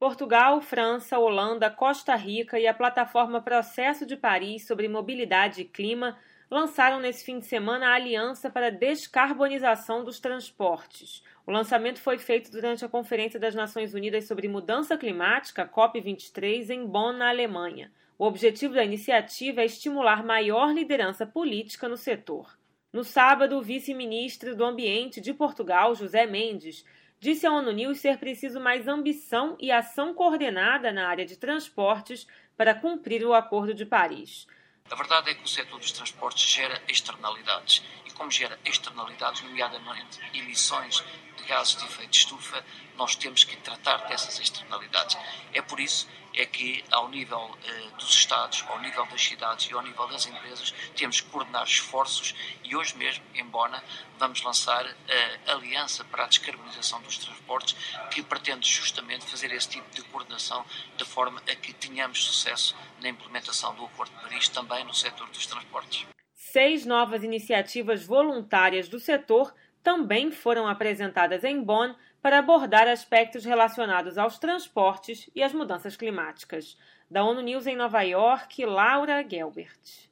Portugal, França, Holanda, Costa Rica e a plataforma Processo de Paris sobre Mobilidade e Clima lançaram nesse fim de semana a Aliança para a Descarbonização dos Transportes. O lançamento foi feito durante a Conferência das Nações Unidas sobre Mudança Climática, COP23, em Bonn, na Alemanha. O objetivo da iniciativa é estimular maior liderança política no setor. No sábado, o vice-ministro do Ambiente de Portugal, José Mendes, disse à ONU News ser preciso mais ambição e ação coordenada na área de transportes para cumprir o Acordo de Paris. A verdade é que o setor dos transportes gera externalidades e, como gera externalidades, nomeadamente emissões de gases de efeito de estufa, nós temos que tratar dessas externalidades. É por isso que, ao nível dos Estados, ao nível das cidades e ao nível das empresas, temos que coordenar esforços e hoje mesmo, em Bonn, vamos lançar a Aliança para a Descarbonização dos Transportes, que pretende justamente fazer esse tipo de coordenação de forma a que tenhamos sucesso na implementação do Acordo de Paris também no setor dos transportes. 6 novas iniciativas voluntárias do setor também foram apresentadas em Bonn para abordar aspectos relacionados aos transportes e às mudanças climáticas. Da ONU News em Nova York, Laura Gelbert.